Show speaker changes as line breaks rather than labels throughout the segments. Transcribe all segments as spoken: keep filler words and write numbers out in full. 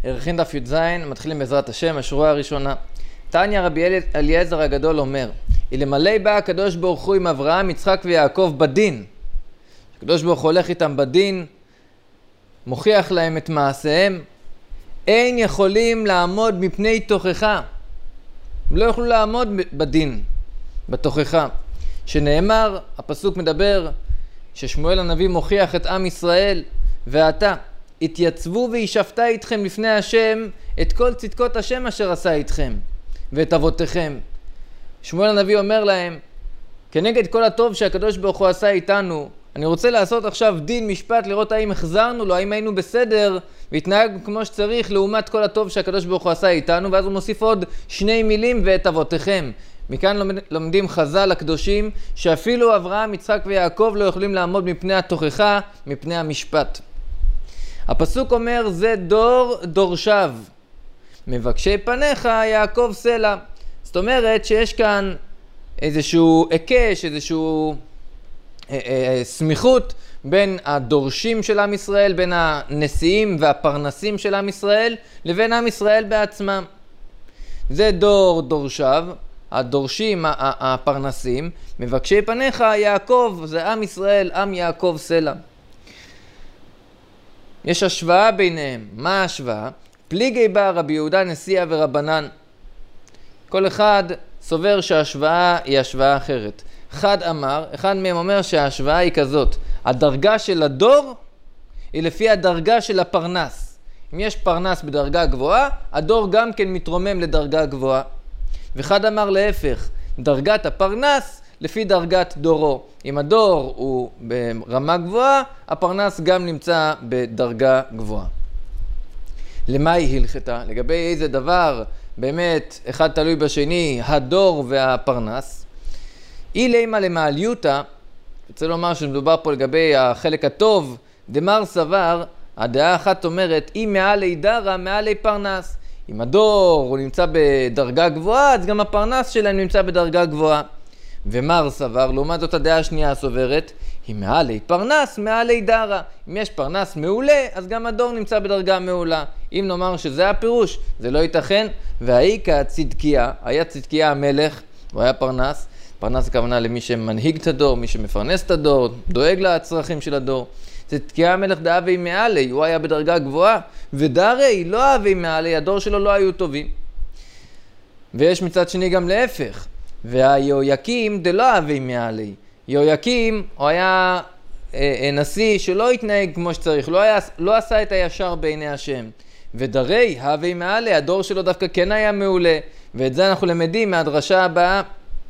ערכין דף י"ז, מתחילים בעזרת השם, השורה הראשונה. תניא רבי אליעזר הגדול אומר, אלמלא בא הקדוש ברוך הוא עם אברהם, יצחק ויעקב בדין. הקדוש ברוך הוא הולך איתם בדין, מוכיח להם את מעשיהם, אין יכולים לעמוד מפני תוכחה. הם לא יכלו לעמוד בדין, בתוכחה. שנאמר, הפסוק מדבר, ששמואל הנביא מוכיח את עם ישראל, ועתה, התייצבו וישפטה איתכם לפני השם את כל צדקות השם אשר עשה איתכם ואת אבותיכם. שמואל הנביא אומר להם, כנגד כל הטוב שהקדוש ברוך הוא עשה איתנו, אני רוצה לעשות עכשיו דין משפט, לראות האם החזרנו לו, האם היינו בסדר והתנהגנו כמו שצריך לעומת כל הטוב שהקדוש ברוך הוא עשה איתנו. ואז הוא מוסיף עוד שני מילים, ואת אבותיכם. מכאן לומדים חז"ל הקדושים שאפילו אברהם, יצחק ויעקב לא יכולים לעמוד מפני התוכחה, מפני המשפט. הפסוק אומר, זה דור דורשיו, מבקשי פניך יעקב סלע. זאת אומרת שיש כאן איזשהו עיקש, איזשהו אה, אה, סמיכות בין הדורשים של עם ישראל, בין הנשיאים והפרנסים של עם ישראל, לבין עם ישראל בעצמם. זה דור דורשיו, הדורשים, הפרנסים, מבקשי פניך יעקב, זה עם ישראל, עם יעקב סלע. יש השוואה ביניהם. מה ההשוואה? פליגי בא רבי יהודה נשיאה ורבנן. כל אחד סובר שההשוואה היא השוואה אחרת. אחד אמר, אחד מהם אומר שההשוואה היא כזאת. הדרגה של הדור היא לפי הדרגה של הפרנס. אם יש פרנס בדרגה גבוהה, הדור גם כן מתרומם לדרגה גבוהה. ואחד אמר להפך, דרגת הפרנס לפי דרגת דורו. אם הדור הוא ברמה גבוהה, הפרנס גם נמצא בדרגה גבוהה. למה היא הלכתה? לגבי איזה דבר באמת אחד תלוי בשני, הדור והפרנס. אי לימה למעליותה, רוצה לומר שמדובר פה לגבי החלק הטוב, דמר סבר, הדעה אחת אומרת, אי מעלי דרה, מעלי פרנס. אם הדור הוא נמצא בדרגה גבוהה, אז גם הפרנס שלהם נמצא בדרגה גבוהה. ומר סבר, לעומת זאת הדעה השנייה הסוברת, היא מעלי פרנס, מעלי דרה. אם יש פרנס מעולה, אז גם הדור נמצא בדרגה מעולה. אם נאמר שזה הפירוש, זה לא ייתכן. והאיקה צדקיה, היה צדקיה המלך, הוא היה פרנס. פרנס הכוונה למי שמנהיג את הדור, מי שמפרנס את הדור, דואג לצרכים של הדור. צדקיה המלך דאבי מעלי, הוא היה בדרגה גבוהה, ודרי לא אבי מעלי, הדור שלו לא היו טובים. ויש מצד שני גם להפך. והיהויקים דלא אבי מעלי. יהויקים הוא היה אה, נשיא שלא התנהג כמו שצריך, לא, היה, לא עשה את הישר בעיני השם. ודרי אבי מעלי, הדור שלו דווקא כן היה מעולה. ואת זה אנחנו למדים מהדרשה הבאה.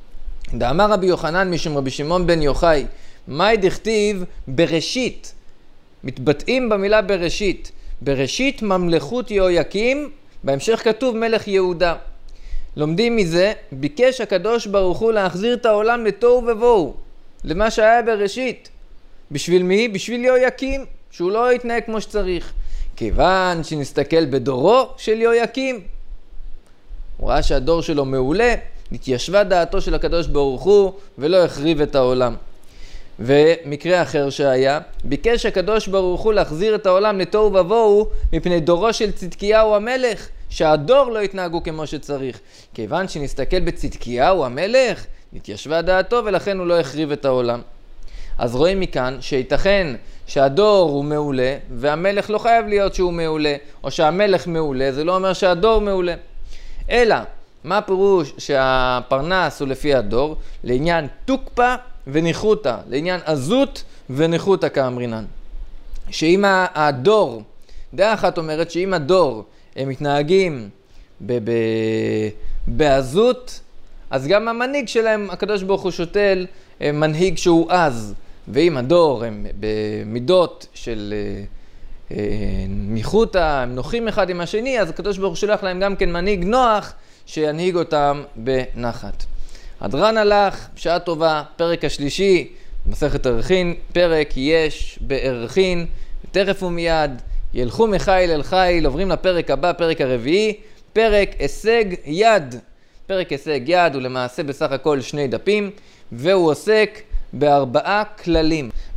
דאמר רבי יוחנן משום רבי שמעון בן יוחאי, מאי דכתיב בראשית. מתבטאים במילה בראשית. בראשית ממלכות יהויקים, בהמשך כתוב מלך יהודה. לומדים מזה, ביקש הקדוש ברוך הוא להחזיר את העולם לתוהו ובוהו, למה שהיה בראשית. בשביל מי? בשביל יהויקים, שהוא לא יתנהג כמו שצריך. כיוון שנסתכל בדורו של יהויקים, הוא ראה שהדור שלו מעולה, נתיישבה דעתו של הקדוש ברוך הוא ולא החריב את העולם. ומקרה אחר שהיה, ביקש הקדוש ברוך הוא להחזיר את העולם לתוהו ובוהו מפני דורו של צדקיהו המלך, שהדור לא יתנהגו כמו שצריך. כיוון שנסתכל בצדקיהו המלך, נתיישבה דעתו ולכן הוא לא החריב את העולם. אז רואים מכאן שייתכן שהדור הוא מעולה והמלך לא חייב להיות שהוא מעולה, או שהמלך מעולה, זה לא אומר שהדור מעולה. אלא, מה פירוש שהפרנס הוא לפי הדור? לעניין תוקפה וניחותה, לעניין עזות וניחותה כאמרינן. שאם הדור, דעה אחת אומרת שאם הדור הם מתנהגים ב- ב- בעזות, אז גם המנהיג שלהם, הקדוש ברוך הוא שותל מנהיג שהוא עז. ואם הדור הם במידות של אה, ניחותה, הם נוחים אחד עם השני, אז הקדוש ברוך הוא שולח להם גם כן מנהיג נוח שינהיג אותם בנחת. הדרן הלך, בשעה טובה, פרק השלישי, מסכת ערכין, פרק יש בערכין, תכף ומיד, ילכו מחיל אל חיל, עוברים לפרק הבא, פרק הרביעי, פרק הישג יד. פרק הישג יד הוא למעשה בסך הכל שני דפים, והוא עוסק בארבעה כללים.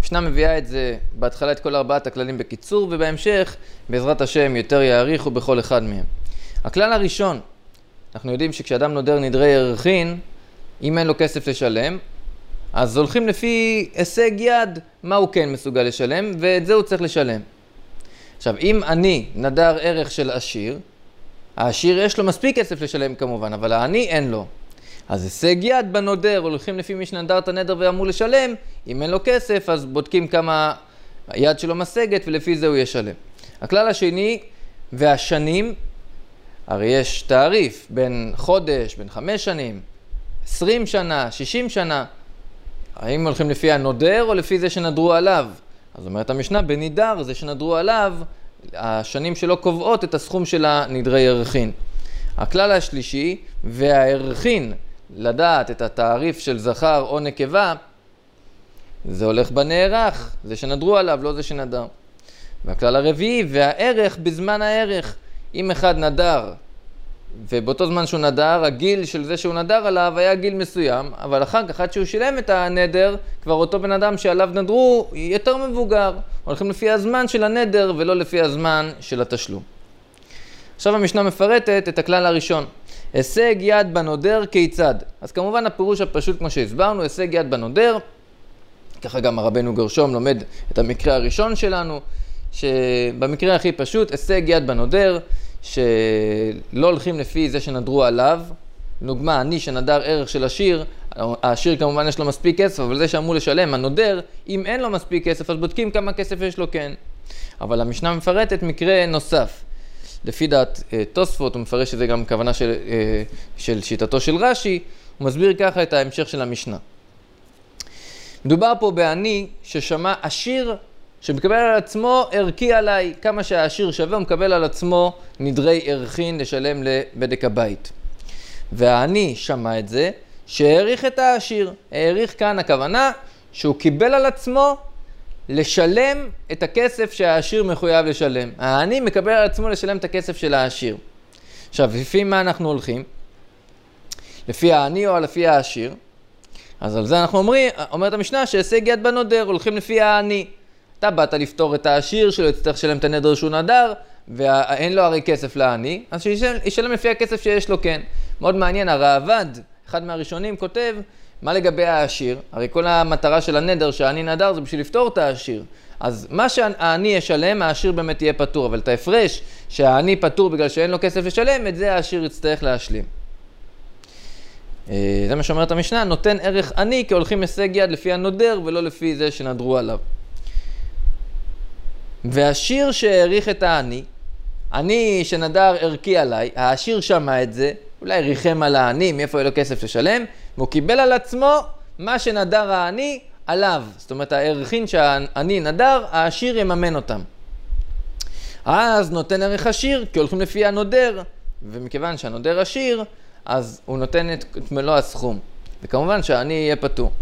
המשנה מביאה את זה בהתחלה את כל ארבעת הכללים בקיצור, ובהמשך, בעזרת השם, יותר יעריכו בכל אחד מהם. הכלל הראשון, אנחנו יודעים שכשאדם נודר נדרי ירחין, אם אין לו כסף לשלם, אז הולכים לפי הישג יד מה הוא כן מסוגל לשלם, ואת זה הוא צריך לשלם. עכשיו, אם אני נדר ערך של עשיר, העשיר יש לו מספיק כסף לשלם כמובן, אבל העני אין לו. אז הישג יד בנודר, הולכים לפי מי שנדר את הנדר ואמור לשלם, אם אין לו כסף אז בודקים כמה היד שלו משגת ולפי זה הוא ישלם. הכלל השני והשנים, הרי יש תעריף בין חודש, בין חמש שנים, עשרים שנה, שישים שנה, האם הולכים לפי הנודר או לפי זה שנדרו עליו? אז אומרת המשנה, בנידר זה שנדרו עליו, השנים שלו קובעות את הסכום של הנדרי ירחין. הכלל השלישי, והערכין, לדעת את התעריף של זכר או נקבה, זה הולך בנערך, זה שנדרו עליו, לא זה שנדר. והכלל הרביעי, והערך בזמן הערך. אם אחד נדר, ובאותו זמן שהוא נדר, הגיל של זה שהוא נדר עליו היה גיל מסוים, אבל אחר כך, עד שהוא שילם את הנדר, כבר אותו בן אדם שעליו נדרו, יותר מבוגר. הולכים לפי הזמן של הנדר ולא לפי הזמן של התשלום. עכשיו המשנה מפרטת את הכלל הראשון. הישג יד בנודר כיצד? אז כמובן הפירוש הפשוט כמו שהסברנו, הישג יד בנודר, ככה גם הרבנו גרשום לומד את המקרה הראשון שלנו, שבמקרה הכי פשוט, הישג יד בנודר, שלא הולכים לפי זה שנדרו עליו. דוגמה, אני שנדר ערך של עשיר, העשיר כמובן יש לו מספיק כסף, אבל זה שאמור לשלם, הנודר, אם אין לו מספיק כסף, אז בודקים כמה כסף יש לו כן. אבל המשנה מפרטת מקרה נוסף. לפי דעת תוספות, הוא מפרש שזה גם כוונה של, של שיטתו של רש"י, הוא מסביר ככה את ההמשך של המשנה. מדובר פה בעני ששמע עשיר שמקבל על עצמו ערכי עליי, כמה שהעשיר שווה, הוא מקבל על עצמו נדרי ערכין לשלם לבדק הבית. והעני שמע את זה, שהעריך את העשיר. העריך כאן הכוונה שהוא קיבל על עצמו לשלם את הכסף שהעשיר מחויב לשלם. העני מקבל על עצמו לשלם את הכסף של העשיר. עכשיו, לפי מה אנחנו הולכים? לפי העני או לפי העשיר? אז על זה אנחנו אומרים, אומרת המשנה שהישג יד בנודר, הולכים לפי העני. אתה באת לפתור את העשיר שלו, יצטרך לשלם את הנדר שהוא נדר, ואין לו הרי כסף לעני, אז שישלם לפי הכסף שיש לו כן. מאוד מעניין, הרעב"ד, אחד מהראשונים, כותב, מה לגבי העשיר? הרי כל המטרה של הנדר שהעני נדר זה בשביל לפתור את העשיר. אז מה שהעני ישלם, העשיר באמת יהיה פטור, אבל את ההפרש שהעני פטור בגלל שאין לו כסף לשלם, את זה העשיר יצטרך להשלים. זה מה שאומרת המשנה, נותן ערך עני כי הולכים הישג יד לפי הנודר ולא לפי זה שנדרו עליו. והעשיר שהעריך את העני, עני שנדר ערכי עליי, העשיר שמע את זה, אולי ריחם על העני, מאיפה יהיה לו כסף לשלם, והוא קיבל על עצמו מה שנדר העני עליו. זאת אומרת, הערכין שהעני נדר, העשיר יממן אותם. אז נותן ערך עשיר, כי הולכים לפי הנודר, ומכיוון שהנודר עשיר, אז הוא נותן את מלוא הסכום. וכמובן שהעני יהיה פטור.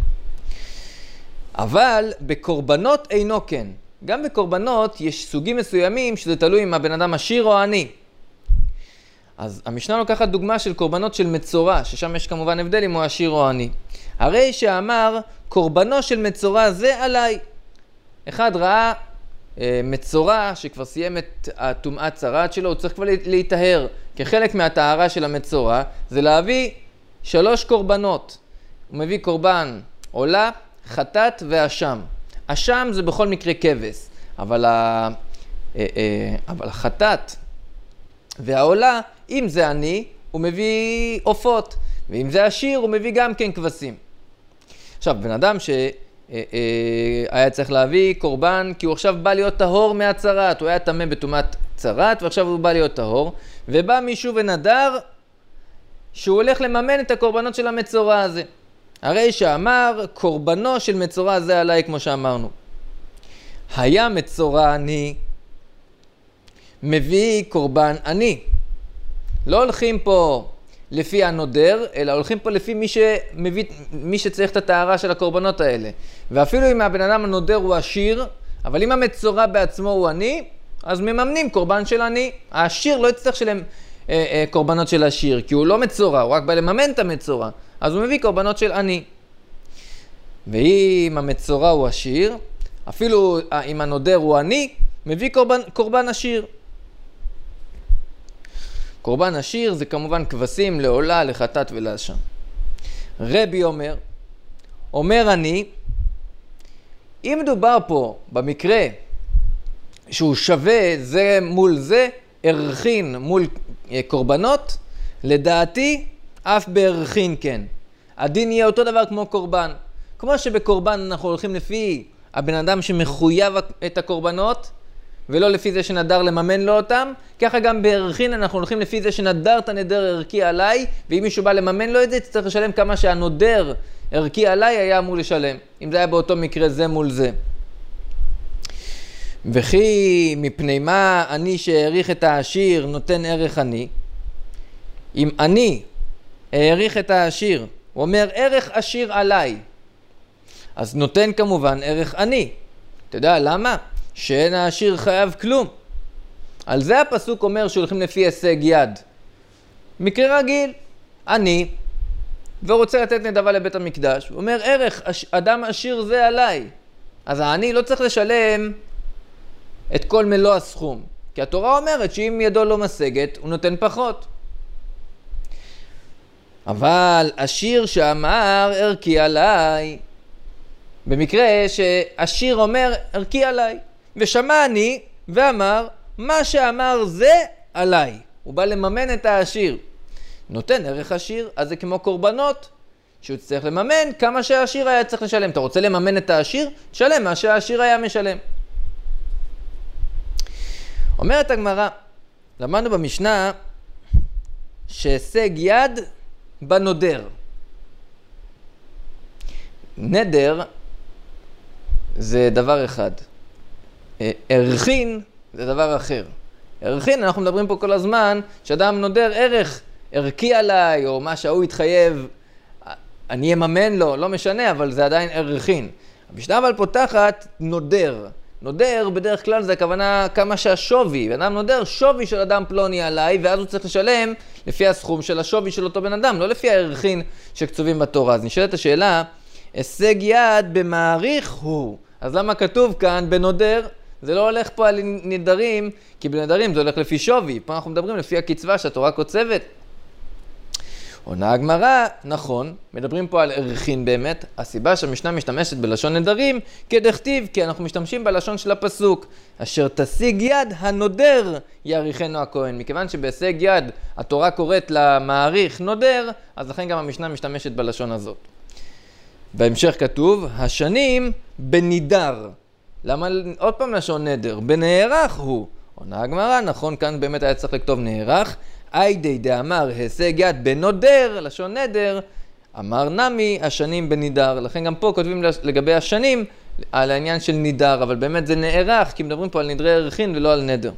אבל בקורבנות אינו כן. גם בקורבנות יש סוגים מסוימים שזה תלוי אם הבן אדם עשיר או עני. אז המשנה לוקחת דוגמה של קורבנות של מצורע, ששם יש כמובן הבדל אם הוא עשיר או עני. הרי שאמר, קורבנו של מצורע זה עליי. אחד ראה אה, מצורע שכבר סיים את הטומאת צרת שלו, הוא צריך כבר להיטהר. כחלק מהטהרה של המצורע, זה להביא שלוש קורבנות. הוא מביא קורבן עולה, חטאת ואשם. אשם זה בכל מקרה כבש, אבל, ה... אה, אה, אבל החטאת והעולה, אם זה עני, הוא מביא עופות, ואם זה עשיר, הוא מביא גם כן כבשים. עכשיו, בן אדם שהיה צריך להביא קורבן, כי הוא עכשיו בא להיות טהור מהצרת, הוא היה טמא בטומאת צרת, ועכשיו הוא בא להיות טהור, ובא מישהו ונדר שהוא הולך לממן את הקורבנות של המצורע הזה. הרי שאמר, קורבנו של מצורע זה עליי, כמו שאמרנו. היה מצורע עני, מביא קורבן עני. לא הולכים פה לפי הנודר, אלא הולכים פה לפי מי שמביא, מי שצריך את הטהרה של הקורבנות האלה. ואפילו אם הבן אדם הנודר הוא עשיר, אבל אם המצורע בעצמו הוא עני, אז מממנים קורבן של עני. העשיר לא יצטרך שלהם אה, אה, קורבנות של עשיר, כי הוא לא מצורע, הוא רק בא לממן את המצורע. אז הוא מביא קורבנות של עני. ואם המצורע הוא עשיר, אפילו אם הנודר הוא עני, מביא קורבן, קורבן עשיר. קורבן עשיר זה כמובן כבשים לעולה, לחטאת ולאשם. רבי אומר, אומר אני, אם מדובר פה במקרה שהוא שווה זה מול זה, ערכין מול קורבנות, לדעתי אף בערכין כן. הדין יהיה אותו דבר כמו קורבן. כמו שבקורבן אנחנו הולכים לפי הבן אדם שמחויב את הקורבנות, ולא לפי זה שנדר לממן לו אותם, ככה גם בערכין אנחנו הולכים לפי זה שנדר את הנדר ערכי עליי, ואם מישהו בא לממן לו את זה, צריך לשלם כמה שהנודר ערכי עליי היה אמור לשלם, אם זה היה באותו מקרה זה מול זה. וכי מפני מה אני שהעריך את העשיר נותן ערך אני? אם אני העריך את העשיר, הוא אומר ערך עשיר עליי, אז נותן כמובן ערך אני. אתה יודע למה? שאין העשיר חייב כלום. על זה הפסוק אומר שהולכים לפי הישג יד. מקרה רגיל, אני, ורוצה לתת נדבה לבית המקדש, הוא אומר ערך אדם עשיר זה עליי. אז אני לא צריך לשלם את כל מלוא הסכום. כי התורה אומרת שאם ידו לא משגת, הוא נותן פחות. אבל עשיר שאמר ערכי עליי, במקרה שעשיר אומר ערכי עליי, ושמע אני ואמר מה שאמר זה עליי. הוא בא לממן את העשיר. נותן ערך עשיר, אז זה כמו קורבנות, שהוא צריך לממן כמה שהעשיר היה צריך לשלם. אתה רוצה לממן את העשיר? תשלם מה שהעשיר היה משלם. אומרת הגמרא, למדנו במשנה שהישג יד בנודר. נדר זה דבר אחד. ערכין זה דבר אחר. ערכין, אנחנו מדברים פה כל הזמן, שאדם נודר ערך ערכי עליי, או מה שהוא התחייב, אני אממן לו, לא משנה, אבל זה עדיין ערכין. המשנה אבל פותחת נודר. נודר בדרך כלל זה הכוונה כמה שהשווי. אדם נודר שווי של אדם פלוני עליי, ואז הוא צריך לשלם לפי הסכום של השווי של אותו בן אדם, לא לפי הערכין שכתובים בתורה. אז נשאלת השאלה, הישג יד במעריך הוא. אז למה כתוב כאן בנודר? זה לא הולך פה על נדרים, כי בנדרים זה הולך לפי שווי. פה אנחנו מדברים לפי הקצבה שהתורה קוצבת. עונה הגמרא, נכון, מדברים פה על ערכין באמת. הסיבה שהמשנה משתמשת בלשון נדרים, כדכתיב, כי אנחנו משתמשים בלשון של הפסוק, אשר תשיג יד הנודר יעריכנו הכהן. מכיוון שבהישג יד התורה קוראת למעריך נודר, אז לכן גם המשנה משתמשת בלשון הזאת. בהמשך כתוב, השנים בנידר. למה עוד פעם לשון נדר? בנערך הוא. עונה הגמרא, נכון, כאן באמת היה צריך לכתוב נערך. איידי דאמר הישג יד בנודר, לשון נדר, אמר נמי השנים בנידר. לכן גם פה כותבים לגבי השנים על העניין של נידר, אבל באמת זה נערך, כי מדברים פה על נדרי ערכין ולא על נדר.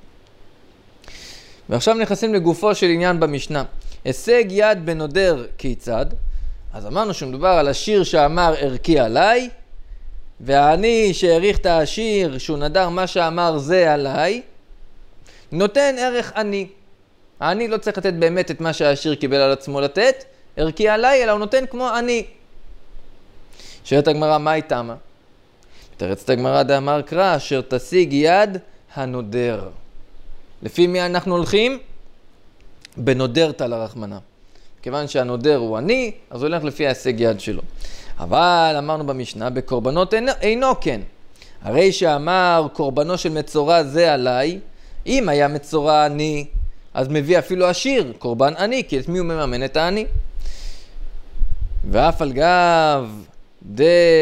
ועכשיו נכנסים לגופו של עניין במשנה. הישג יד בנודר כיצד? אז אמרנו שמדובר על השיר שאמר ערכי עליי, והעני שהעריך את השיר שהוא נדר מה שאמר זה עליי, נותן ערך עני. העני לא צריך לתת באמת את מה שהשיר קיבל על עצמו לתת, ערכי עליי, אלא הוא נותן כמו עני. שואלת הגמרא, מה היא תמה? מתרצת הגמרא דאמר קרא, אשר תשיג יד הנודר. לפי מי אנחנו הולכים? בנודר תל הרחמנה. כיוון שהנודר הוא עני, אז הוא הולך לפי ההישג יד שלו. אבל אמרנו במשנה, בקורבנות אינו, אינו כן. הרי שאמר קורבנו של מצורע זה עליי, אם היה מצורע עני, אז מביא אפילו עשיר, קורבן עני, כי את מי הוא מממן את העני? ואף על גב דה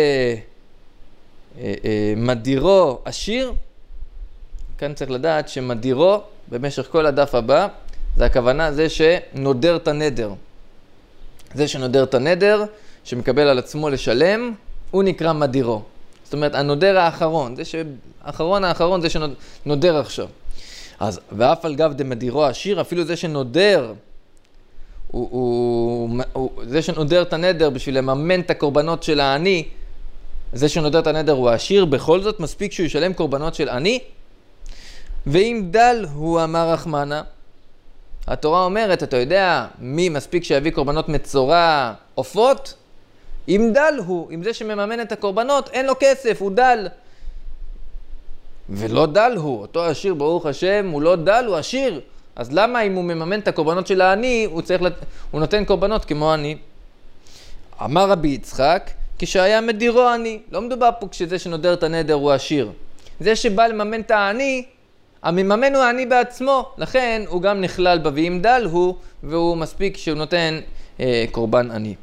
אה, אה, מדירו עשיר, כאן צריך לדעת שמדירו במשך כל הדף הבא, זה הכוונה זה שנודר את הנדר. זה שנודר את הנדר, שמקבל על עצמו לשלם, הוא נקרא מדירו. זאת אומרת, הנודר האחרון, זה שהאחרון האחרון זה שנודר עכשיו. אז, ואף על גב דמדירו עשיר, אפילו זה שנודר, הוא, הוא, הוא, זה שנודר את הנדר בשביל לממן את הקורבנות של העני, זה שנודר את הנדר הוא עשיר, בכל זאת מספיק שהוא ישלם קורבנות של עני. ואם דל הוא אמר רחמנה, התורה אומרת, אתה יודע מי מספיק שיביא קורבנות מצורע עופות? אם דל הוא, אם זה שמממן את הקורבנות, אין לו כסף, הוא דל. ולא דל הוא, אותו עשיר ברוך השם, הוא לא דל, הוא עשיר. אז למה אם הוא מממן את הקורבנות של העני, הוא, צריך לת... הוא נותן קורבנות כמו עני? אמר רבי יצחק, כשהיה מדירו עני, לא מדובר פה כשזה שנודר את הנדר הוא עשיר. זה שבא לממן את העני, המממן הוא העני בעצמו, לכן הוא גם נכלל בה, ואם דל הוא, והוא מספיק שהוא נותן אה, קורבן עני.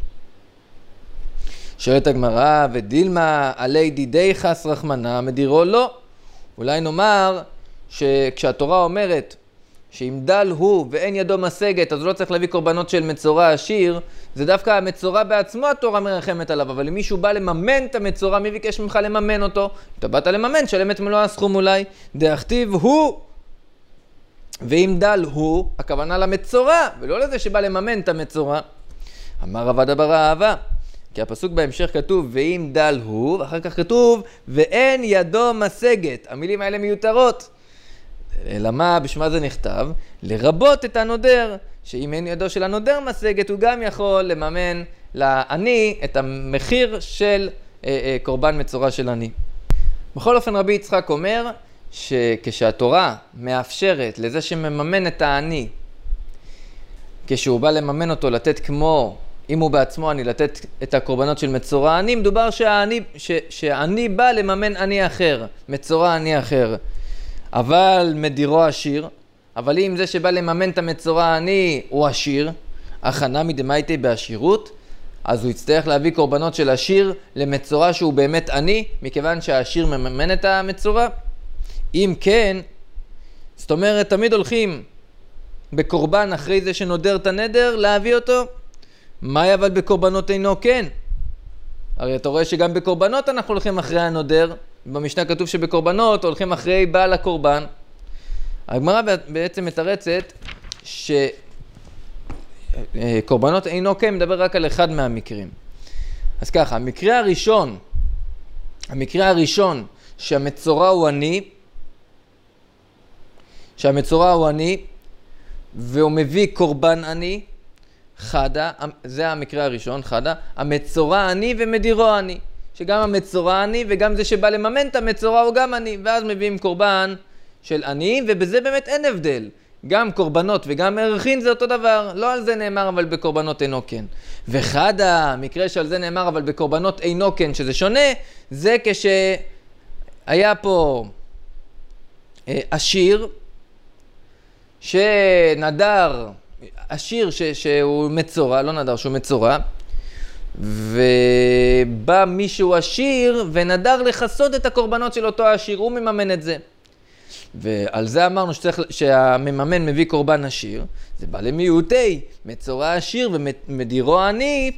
שואלת הגמרא, ודילמה עלי דידי חס רחמנה מדירו לא. אולי נאמר שכשהתורה אומרת שאם דל הוא ואין ידו משגת, אז לא צריך להביא קורבנות של מצורע עשיר, זה דווקא המצורע בעצמו התורה מרחמת עליו, אבל אם מישהו בא לממן את המצורע, מי ביקש ממך לממן אותו? אתה באת לממן, שלם את מלוא הסכום אולי, דאכתיב הוא, ואם דל הוא, הכוונה למצורע, ולא לזה שבא לממן את המצורע. אמר רבא דבר אהבה, כי הפסוק בהמשך כתוב, ואם דל הוא, ואחר כך כתוב, ואין ידו משגת. המילים האלה מיותרות. למה בשמה זה נכתב? לרבות את הנודר, שאם אין ידו של הנודר משגת, הוא גם יכול לממן לעני את המחיר של אה, אה, קורבן מצורע של עני. בכל אופן רבי יצחק אומר, שכשהתורה מאפשרת לזה שמממן את העני, כשהוא בא לממן אותו לתת כמו, אם הוא בעצמו עני, לתת את הקורבנות של מצורע עני, מדובר שהעני, ש, שהעני בא לממן עני אחר, מצורע עני אחר. אבל מדירו עשיר, אבל אם זה שבא לממן את המצורע העני הוא עשיר, הכנה מדמייתי בעשירות, אז הוא יצטרך להביא קורבנות של עשיר למצורע שהוא באמת עני, מכיוון שהעשיר מממן את המצורע. אם כן, זאת אומרת, תמיד הולכים בקורבן אחרי זה שנודר את הנדר, להביא אותו. מה אבל בקורבנות אינו כן? הרי אתה רואה שגם בקורבנות אנחנו הולכים אחרי הנודר, במשנה כתוב שבקורבנות הולכים אחרי בעל הקורבן. הגמרא בעצם מתרצת שקורבנות אינו כן מדבר רק על אחד מהמקרים. אז ככה, המקרה הראשון, המקרה הראשון שהמצורע הוא עני, שהמצורע הוא עני, והוא מביא קורבן עני, חדה, זה המקרה הראשון, חדה, המצורע עני ומדירו עני, שגם המצורע עני וגם זה שבא לממן את המצורע הוא גם עני, ואז מביאים קורבן של עני, ובזה באמת אין הבדל. גם קורבנות וגם ערכין זה אותו דבר, לא על זה נאמר אבל בקורבנות אינו כן. וחדה, המקרה שעל זה נאמר אבל בקורבנות אינו כן, שזה שונה, זה כשהיה פה אה, עשיר, שנדר, עשיר ש, שהוא מצורע, לא נדר שהוא מצורע, ובא מישהו עשיר ונדר לחסות את הקורבנות של אותו עשיר, הוא מממן את זה. ועל זה אמרנו שצריך, שהמממן מביא קורבן עשיר, זה בא למיעוטי, מצורע עשיר ומדירו עני,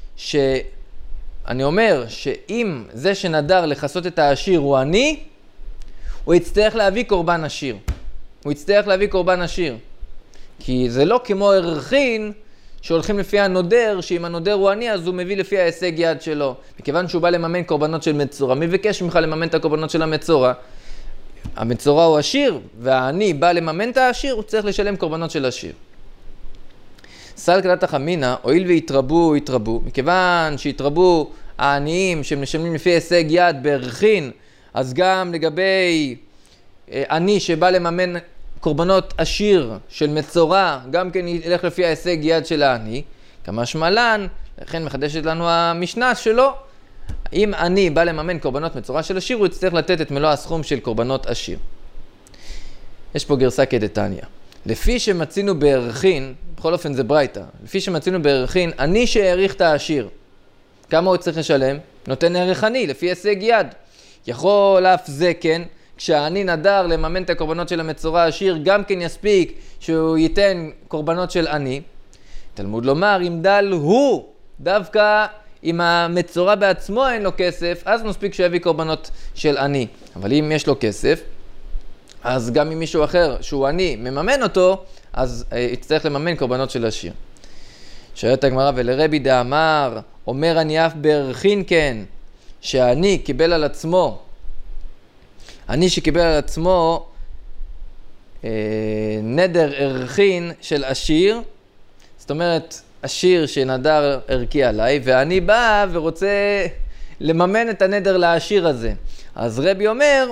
שאני אומר שאם זה שנדר לחסות את העשיר הוא עני, הוא יצטרך להביא קורבן עשיר. הוא יצטרך להביא קורבן עשיר. כי זה לא כמו ערכין שהולכים לפי הנודר, שאם הנודר הוא עני אז הוא מביא לפי ההישג יד שלו. מכיוון שהוא בא לממן קורבנות של מצורע, מי ביקש ממך לממן את הקורבנות של המצורע? המצורע הוא עשיר, והעני בא לממן את העשיר, הוא צריך לשלם קורבנות של עשיר. סל כדת החמינה, הואיל והתרבו, התרבו, מכיוון שהתרבו העניים שמשלמים לפי הישג יד בערכין, אז גם לגבי עני שבא לממן קורבנות עשיר של מצורע, גם כן ילך לפי ההישג יד של העני, כמה שמלן, לכן מחדשת לנו המשנה שלו, אם עני בא לממן קורבנות מצורע של עשיר, הוא יצטרך לתת את מלוא הסכום של קורבנות עשיר. יש פה גרסה כדתניא. לפי שמצינו בערכין, בכל אופן זה ברייתא, לפי שמצינו בערכין, עני שהעריך את העשיר, כמה הוא צריך לשלם? נותן ערך עני, לפי הישג יד. יכול אף זה כן, כשהעני נדר לממן את הקורבנות של המצורע העשיר, גם כן יספיק שהוא ייתן קורבנות של עני. תלמוד לומר, אם דל הוא, דווקא אם המצורע בעצמו אין לו כסף, אז מספיק שהוא יביא קורבנות של עני. אבל אם יש לו כסף, אז גם אם מישהו אחר שהוא עני מממן אותו, אז אה, יצטרך לממן קורבנות של עשיר. שואלת הגמרא, ולרבי דאמר, אומר אני אף בערכין כן, שהעני קיבל על עצמו, עני שקיבל על עצמו אה, נדר ערכין של עשיר, זאת אומרת, עשיר שנדר ערכי עליי, ואני בא ורוצה לממן את הנדר לעשיר הזה. אז רבי אומר,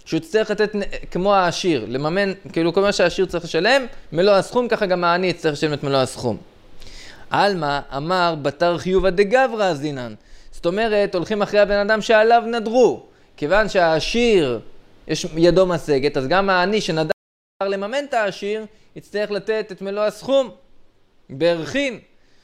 שהוא יצטרך לתת כמו העשיר, לממן, כאילו כל מה שהעשיר צריך לשלם, מלוא הסכום, ככה גם העני יצטרך לשלם את מלוא הסכום. אלמה אמר בתר חיובא דגברא אזלינן. זאת אומרת, הולכים אחרי הבן אדם שעליו נדרו. כיוון שהעשיר יש ידו משגת, אז גם העני שנדר לממן את העשיר, יצטרך לתת את מלוא הסכום בערכין.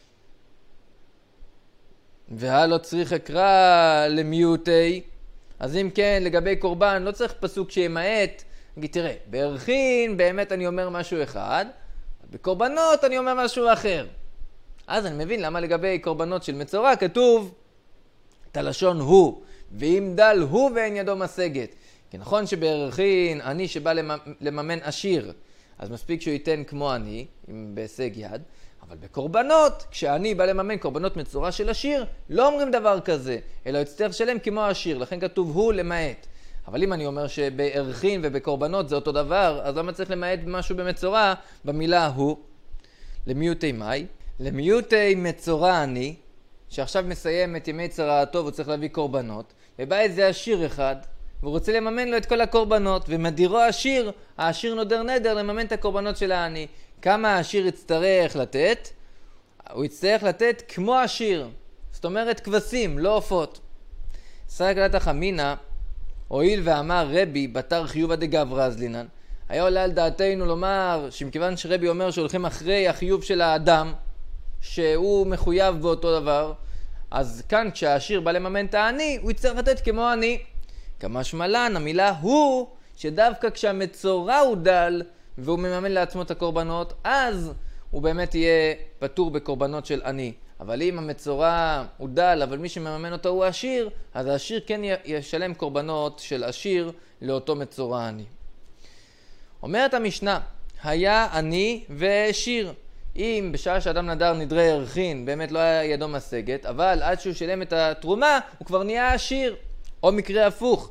והלא צריך אקרא למיעוטי. אז אם כן, לגבי קורבן, לא צריך פסוק שימעט. נגיד, תראה, בערכין באמת אני אומר משהו אחד, בקורבנות אני אומר משהו אחר. אז אני מבין למה לגבי קורבנות של מצורע כתוב את הלשון הוא, ואם דל הוא ואין ידו משגת. כי נכון שבערכין אני שבא לממן עשיר, אז מספיק שהוא ייתן כמו אני, בהישג יד, אבל בקורבנות, כשאני בא לממן קורבנות מצורע של עשיר, לא אומרים דבר כזה, אלא יצטרך לשלם כמו עשיר, לכן כתוב הוא למעט. אבל אם אני אומר שבערכין ובקורבנות זה אותו דבר, אז למה צריך למעט משהו במצורע במילה הוא? למיעוטי מאי? למיעוטי מצורע אני, שעכשיו מסיים את ימי צרעתו והוא צריך להביא קורבנות, ובא איזה עשיר אחד, והוא רוצה לממן לו את כל הקורבנות, ומדירו עשיר, העשיר נודר נדר לממן את הקורבנות של העני. כמה העשיר יצטרך לתת? הוא יצטרך לתת כמו עשיר, זאת אומרת כבשים, לא עופות. סרק לתך אמינא, הואיל ואמר רבי בתר חיובא דגברא אזלינן, היה עולה על דעתנו לומר שמכיוון שרבי אומר שהולכים אחרי החיוב של האדם, שהוא מחויב באותו דבר, אז כאן כשהעשיר בא לממן את העני, הוא יצטרך לתת כמו עני. כמשמע לן, המילה הוא, שדווקא כשהמצורע הוא דל, והוא מממן לעצמו את הקורבנות, אז הוא באמת יהיה פטור בקורבנות של עני. אבל אם המצורע הוא דל, אבל מי שמממן אותו הוא עשיר, אז העשיר כן ישלם קורבנות של עשיר לאותו מצורע עני. אומרת המשנה, היה עני ועשיר. אם בשעה שאדם נדר נדרי ערכין, באמת לא היה ידו משגת, אבל עד שהוא שלם את התרומה, הוא כבר נהיה עשיר. או מקרה הפוך,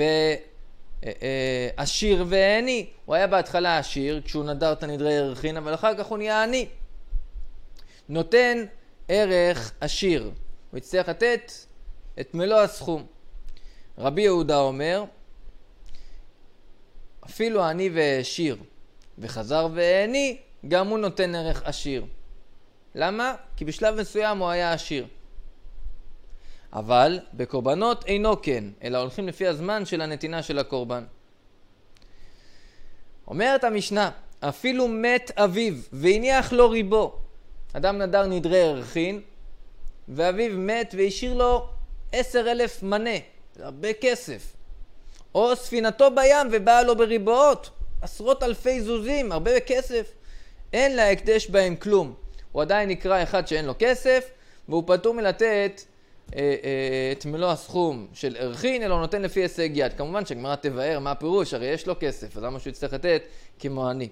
ועשיר ועני, הוא היה בהתחלה עשיר, כשהוא נדר את הנדרי ערכין, אבל אחר כך הוא נהיה עני. נותן ערך עשיר, הוא יצטרך לתת את מלוא הסכום. רבי יהודה אומר, אפילו עני ועשיר, וחזר ועני, גם הוא נותן ערך עשיר. למה? כי בשלב מסוים הוא היה עשיר. אבל בקורבנות אינו כן, אלא הולכים לפי הזמן של הנתינה של הקורבן. אומרת המשנה, אפילו מת אביו והניח לו ריבו. אדם נדר נדרי ערכין, ואביו מת והשאיר לו עשר אלף מנה, זה הרבה כסף. או ספינתו בים ובאה לו בריבועות, עשרות אלפי זוזים, הרבה כסף. אין לה הקדש בהם כלום. הוא עדיין נקרא אחד שאין לו כסף, והוא פטור מלתת את מלוא הסכום של ערכין, אלא הוא נותן לפי הישג יד. כמובן שהגמרא תבאר מה הפירוש, הרי יש לו כסף, אז למה שהוא יצטרך לתת כמו עני.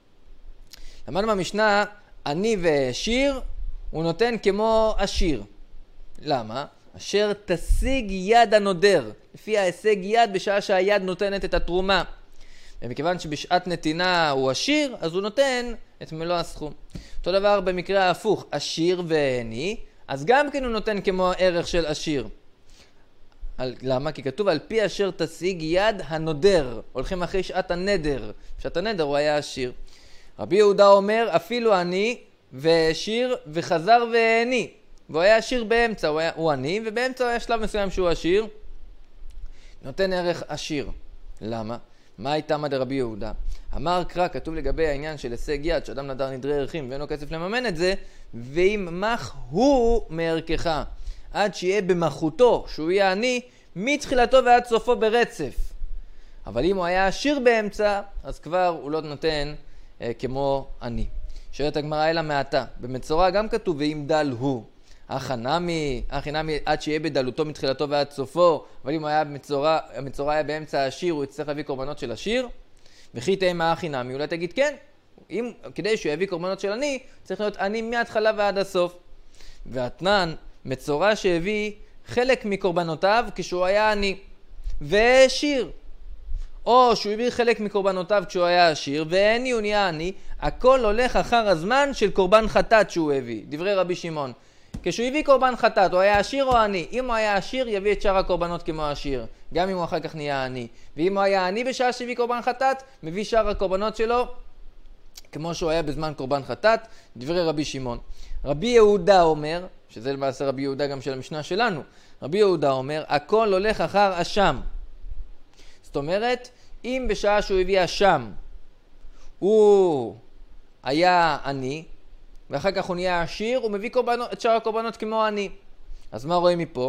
למדנו במשנה, עני ועשיר, הוא נותן כמו עשיר. למה? אשר תשיג יד הנודר, לפי ההישג יד בשעה שהיד נותנת את התרומה. ומכיוון שבשעת נתינה הוא עשיר, אז הוא נותן את מלוא הסכום. אותו דבר במקרה ההפוך, עשיר ועני, אז גם כן הוא נותן כמו הערך של עשיר. על, למה? כי כתוב על פי אשר תשיג יד הנודר. הולכים אחרי שעת הנדר. בשעת הנדר הוא היה עשיר. רבי יהודה אומר, אפילו עני ועשיר וחזר ועני. והוא היה עשיר באמצע, הוא, היה, הוא עני, ובאמצע היה שלב מסוים שהוא עשיר. נותן ערך עשיר. למה? מה הייתה מה דרבי יהודה? אמר קרא, כתוב לגבי העניין של הישג יד, שאדם נדר נדרי ערכים ואין לו כסף לממן את זה, ואם מח הוא מערכך, עד שיהיה במחותו, שהוא יהיה עני, מתחילתו ועד סופו ברצף. אבל אם הוא היה עשיר באמצע, אז כבר הוא לא נותן אה, כמו עני. שואלת הגמרא אלא מעתה, במצורע גם כתוב ואם דל הוא. אחא נמי, אחי נמי עד שיהיה בדלותו מתחילתו ועד סופו, אבל אם הוא היה במצורע, המצורע היה באמצע העשיר, הוא יצטרך להביא קורבנות של עשיר, וכי תהמה אחי נמי, אולי תגיד כן, אם, כדי שהוא יביא קורבנות של עני, צריך להיות עני מההתחלה ועד הסוף. והתנן, מצורע שהביא חלק מקורבנותיו כשהוא היה עני, והעשיר. או שהוא הביא חלק מקורבנותיו כשהוא היה עשיר, ועני הוא נהיה עני, הכל הולך אחר הזמן של קורבן חטאת שהוא הביא. דברי רבי שמעון. כשהוא הביא קורבן חטאת, הוא היה עשיר או עני? אם הוא היה עשיר, יביא את שאר הקורבנות כמו עשיר, גם אם הוא אחר כך נהיה עני. ואם הוא היה עני בשעה שהביא קורבן חטאת, מביא שאר הקורבנות שלו כמו שהוא היה בזמן קורבן חטאת, דברי רבי שמעון. רבי יהודה אומר, שזה למעשה רבי יהודה גם של המשנה שלנו, רבי יהודה אומר, הכל הולך אחר אשם. זאת אומרת, אם בשעה שהוא הביא אשם, הוא היה עני, ואחר כך הוא נהיה עשיר, הוא מביא קורבנות, את שאר הקורבנות כמו עני. אז מה רואים מפה?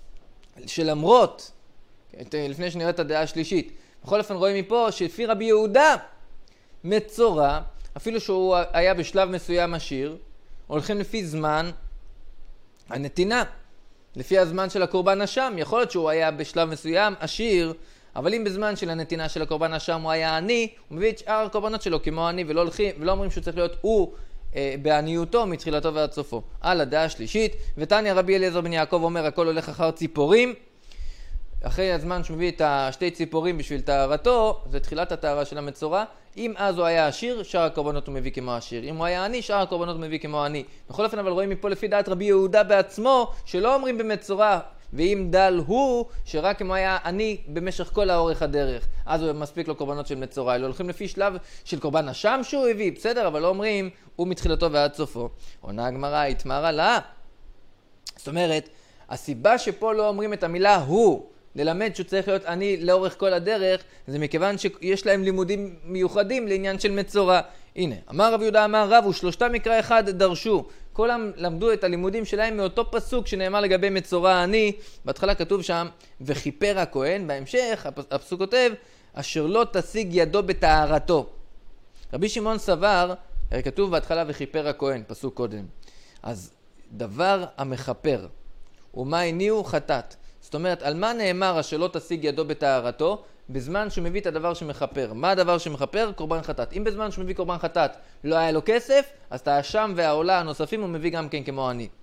שלמרות, לפני שנראה את הדעה השלישית, בכל אופן רואים מפה שלפי רבי יהודה, מצורע, אפילו שהוא היה בשלב מסוים עשיר, הולכים לפי זמן הנתינה, לפי הזמן של הקורבן אשם. יכול להיות שהוא היה בשלב מסוים עשיר, אבל אם בזמן של הנתינה של הקורבן אשם הוא היה עני, הוא מביא את שאר הקורבנות שלו כמו עני, ולא, הולכים, ולא אומרים שהוא צריך להיות הוא אה, בעניותו מתחילתו ועד סופו. על הדעה השלישית, ותניא רבי אליעזר בן יעקב אומר, הכל הולך אחר ציפורים. אחרי הזמן שהוא מביא את השתי ציפורים בשביל טהרתו, זה תחילת הטהרה של המצורע. אם אז הוא היה עשיר, שאר הקורבנות הוא מביא כמו עשיר. אם הוא היה עני, שאר הקורבנות הוא מביא כמו עני. בכל אופן, אבל רואים מפה לפי דעת רבי יהודה בעצמו, שלא אומרים במצורע, ואם דל הוא, שרק אם הוא היה עני במשך כל האורך הדרך, אז הוא מספיק לו קורבנות של מצורע. אלו הולכים לפי שלב של קורבן אשם שהוא הביא, בסדר, אבל לא אומרים, הוא מתחילתו ועד סופו. עונה הגמרא, התמרה לה. זאת אומרת, הסיבה שפה לא אומרים את המילה הוא, ללמד שהוא צריך להיות עני לאורך כל הדרך, זה מכיוון שיש להם לימודים מיוחדים לעניין של מצורע. הנה, אמר רב יהודה אמר רב, ושלושתם מקרא אחד דרשו. כולם למדו את הלימודים שלהם מאותו פסוק שנאמר לגבי מצורע עני. בהתחלה כתוב שם, וכיפר הכהן, בהמשך הפסוק כותב, אשר לא תשיג ידו בטהרתו. רבי שמעון סבר, הרי כתוב בהתחלה וכיפר הכהן, פסוק קודם. אז דבר המכפר, ומה הניעו חטאת. זאת אומרת, על מה נאמר אשר לא תשיג ידו בטהרתו? בזמן שהוא מביא את הדבר שמכפר. מה הדבר שמכפר? קורבן חטאת. אם בזמן שהוא מביא קורבן חטאת לא היה לו כסף, אז את האשם והעולה הנוספים הוא מביא גם כן כמו עני.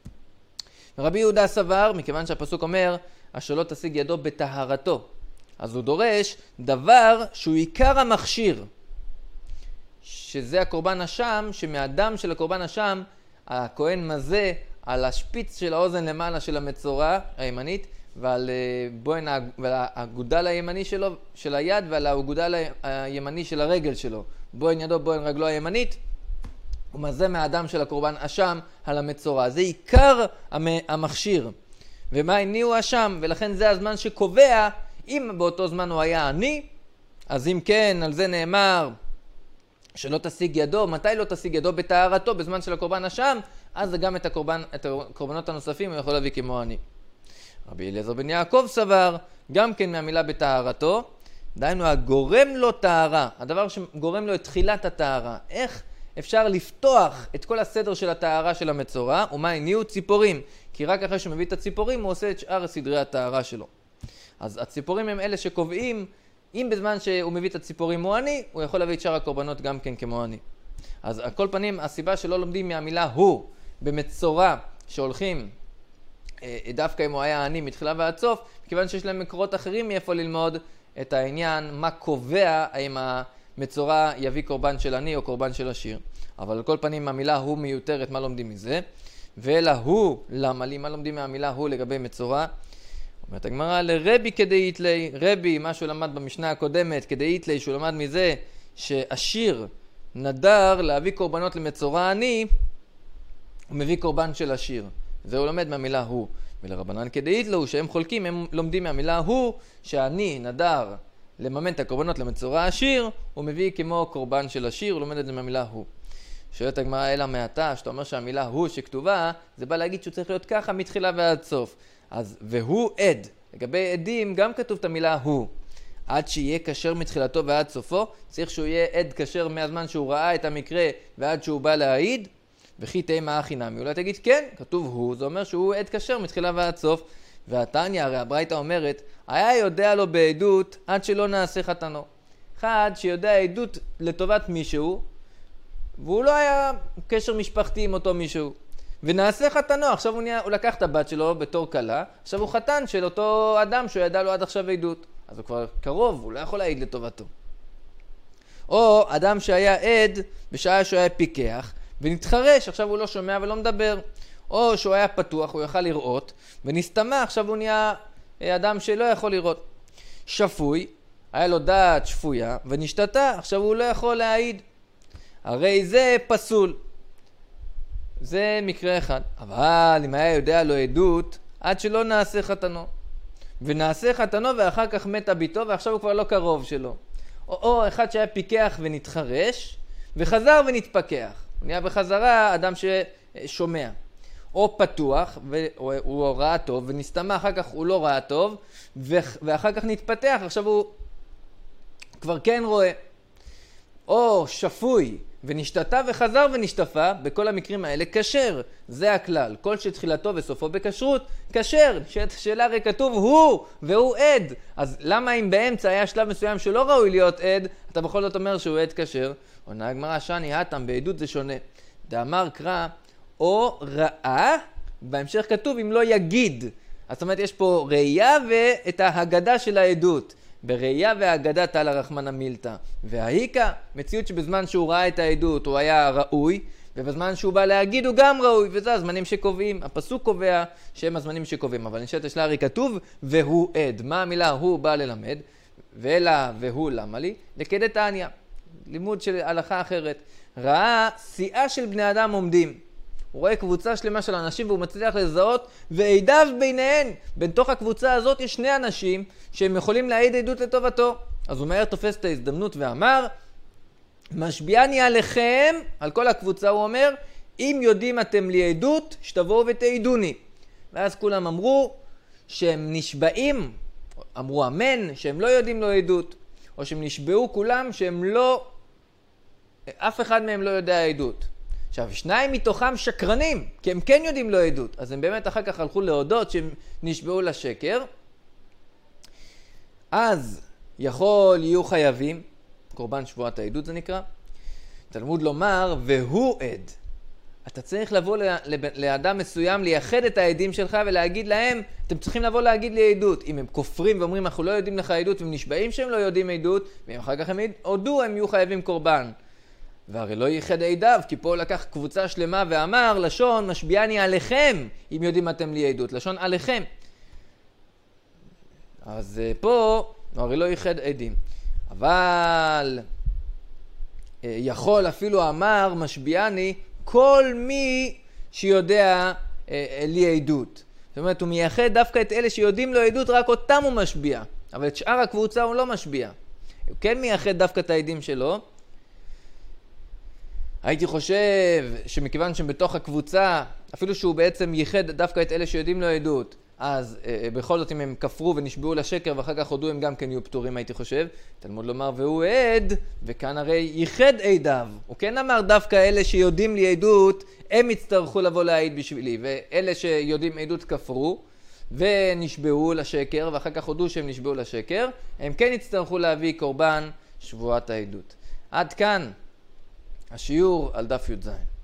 רבי יהודה סבר, מכיוון שהפסוק אומר, אשר לא תשיג ידו בטהרתו, אז הוא דורש דבר שהוא עיקר המכשיר, שזה הקורבן אשם, שמהדם של הקורבן אשם, הכהן מזה על השפיץ של האוזן למעלה של המצורע הימנית, ועל בוין הגודל הימני שלו, של היד, ועל הגודל הימני של הרגל שלו. בוין ידו, בוין רגלו הימנית, הוא מזה מהאדם של הקורבן אשם על המצורע. זה עיקר המכשיר. ומה הניעו אשם? ולכן זה הזמן שקובע, אם באותו זמן הוא היה עני, אז אם כן, על זה נאמר, שלא תשיג ידו, מתי לא תשיג ידו? בטהרתו, בזמן של הקורבן אשם, אז גם את, הקורבן, את הקורבנות הנוספים הוא יכול להביא כמו עני. רבי אליעזר בן יעקב סבר, גם כן מהמילה בטהרתו, דהיינו הגורם לו טהרה, הדבר שגורם לו את תחילת הטהרה. איך אפשר לפתוח את כל הסדר של הטהרה של המצורע, ומה הניעו? ציפורים, כי רק אחרי שהוא מביא את הציפורים הוא עושה את שאר סדרי הטהרה שלו. אז הציפורים הם אלה שקובעים, אם בזמן שהוא מביא את הציפורים הוא עני, הוא יכול להביא את שאר הקורבנות גם כן כמו עני. אז על כל פנים, הסיבה שלא לומדים מהמילה הוא במצורע שהולכים דווקא אם הוא היה עני מתחילה ועד סוף, מכיוון שיש להם מקורות אחרים מאיפה ללמוד את העניין, מה קובע האם המצורע יביא קורבן של עני או קורבן של עשיר. אבל על כל פנים המילה הוא מיותרת, מה לומדים מזה? ואלא הוא, למה לי? מה לומדים מהמילה הוא לגבי מצורע? אומרת הגמרא, לרבי כדאית לי, רבי, מה שהוא למד במשנה הקודמת, כדאית לי, שהוא למד מזה שעשיר נדר להביא קורבנות למצורע עני, הוא מביא קורבן של עשיר. זה הוא לומד מהמילה הוא. ולרבנן כדאית לו, שהם חולקים, הם לומדים מהמילה הוא, שאני נדר לממן את הקורבנות למצורע עשיר, הוא מביא כמו קורבן של עשיר, הוא לומד את זה מהמילה הוא. שואלת הגמרא, אלא מעתה, שאתה אומר שהמילה הוא שכתובה, זה בא להגיד שהוא צריך להיות ככה מתחילה ועד סוף. אז והוא עד. לגבי עדים גם כתוב את המילה הוא. עד שיהיה כשר מתחילתו ועד סופו, צריך שהוא יהיה עד כשר מהזמן שהוא ראה את המקרה ועד שהוא בא להעיד. וכי תימה הכי נמי, אולי תגיד כן, כתוב הוא, זה אומר שהוא עד כשר מתחילה ועד סוף. והתניא, הרי הברייתא אומרת, היה יודע לו בעדות עד שלא נעשה חתנו. אחד שיודע עדות לטובת מישהו, והוא לא היה קשר משפחתי עם אותו מישהו. ונעשה חתנו, עכשיו הוא, נהיה, הוא לקח את הבת שלו בתור קלה, עכשיו הוא חתן של אותו אדם שהוא ידע לו עד עכשיו עדות. אז הוא כבר קרוב, הוא לא יכול להעיד לטובתו. או אדם שהיה עד בשעה שהוא היה פיקח, ונתחרש, עכשיו הוא לא שומע ולא מדבר. או שהוא היה פתוח, הוא יכל לראות, ונסתמה, עכשיו הוא נהיה אדם שלא יכול לראות. שפוי, היה לו דעת שפויה, ונשתתה, עכשיו הוא לא יכול להעיד. הרי זה פסול. זה מקרה אחד. אבל אם היה יודע לו עדות, עד שלא נעשה חתנו. ונעשה חתנו ואחר כך מתה ביתו, ועכשיו הוא כבר לא קרוב שלו. או, או אחד שהיה פיקח ונתחרש, וחזר ונתפקח. הוא נהיה בחזרה אדם ששומע. או פתוח, והוא ראה טוב, ונסתמה אחר כך הוא לא ראה טוב, ואחר כך נתפתח, עכשיו הוא כבר כן רואה. או שפוי, ונשתתה וחזר ונשתפה, בכל המקרים האלה כשר. זה הכלל. כל שתחילתו וסופו בכשרות, כשר. שאלה הרי כתוב הוא, והוא עד. אז למה אם באמצע היה שלב מסוים שלא ראוי להיות עד, אתה בכל זאת אומר שהוא עד כשר? עונה הגמרא שני התם, בעדות זה שונה. דאמר קרא, או ראה, בהמשך כתוב אם לא יגיד. זאת אומרת יש פה ראייה ואת ההגדה של העדות. בראייה והאגדה תעלה רחמנא מילתא. והאיקה, מציאות שבזמן שהוא ראה את העדות הוא היה ראוי, ובזמן שהוא בא להגיד הוא גם ראוי, וזה הזמנים שקובעים. הפסוק קובע שהם הזמנים שקובעים, אבל נשאלת השאלה הרי כתוב והוא עד. מה המילה הוא בא ללמד? ואלא והוא למה לי? לכדי תניא. לימוד של הלכה אחרת. ראה סיעה של בני אדם עומדים. הוא רואה קבוצה שלמה של אנשים והוא מצליח לזהות ועידיו ביניהן. בתוך הקבוצה הזאת יש שני אנשים שהם יכולים להעיד עדות לטובתו. אז הוא מהר תופס את ההזדמנות ואמר, משביעני עליכם, על כל הקבוצה הוא אומר, אם יודעים אתם לי עדות, שתבואו ותעידוני. ואז כולם אמרו שהם נשבעים, אמרו אמן, שהם לא יודעים לו עדות, או שהם נשבעו כולם שהם לא, אף אחד מהם לא יודע עדות. עכשיו, שניים מתוכם שקרנים, כי הם כן יודעים לו עדות. אז הם באמת אחר כך הלכו להודות שהם נשבעו לשקר. אז יכול יהיו חייבים, קורבן שבועת העדות זה נקרא. תלמוד לומר, והוא עד. אתה צריך לבוא לאדם מסוים, לייחד את העדים שלך ולהגיד להם, אתם צריכים לבוא להגיד לי עדות. אם הם כופרים ואומרים, אנחנו לא יודעים לך עדות, והם נשבעים שהם לא יודעים עדות, ואם אחר כך הם הודו, הם יהיו חייבים קורבן. והרי לא ייחד עדיו, כי פה לקח קבוצה שלמה ואמר, לשון משביעני עליכם, אם יודעים אתם לי עדות, לשון עליכם. אז פה, הרי לא ייחד עדים. אבל יכול אפילו אמר משביעני, כל מי שיודע לי עדות. זאת אומרת, הוא מייחד דווקא את אלה שיודעים לו עדות, רק אותם הוא משביע. אבל את שאר הקבוצה הוא לא משביע. הוא כן מייחד דווקא את העדים שלו. הייתי חושב שמכיוון שבתוך הקבוצה, אפילו שהוא בעצם ייחד דווקא את אלה שיודעים לו עדות, אז אה, בכל זאת אם הם כפרו ונשבעו לשקר ואחר כך הודו הם גם כן יהיו פטורים, הייתי חושב. תלמוד לומר והוא עד, וכאן הרי ייחד עדיו. הוא כן אמר דווקא אלה שיודעים לי עדות, הם יצטרכו לבוא להעיד בשבילי, ואלה שיודעים עדות כפרו ונשבעו לשקר ואחר כך הודו שהם נשבעו לשקר, הם כן יצטרכו להביא קורבן שבועת העדות. עד כאן השיעור על דף י"ז.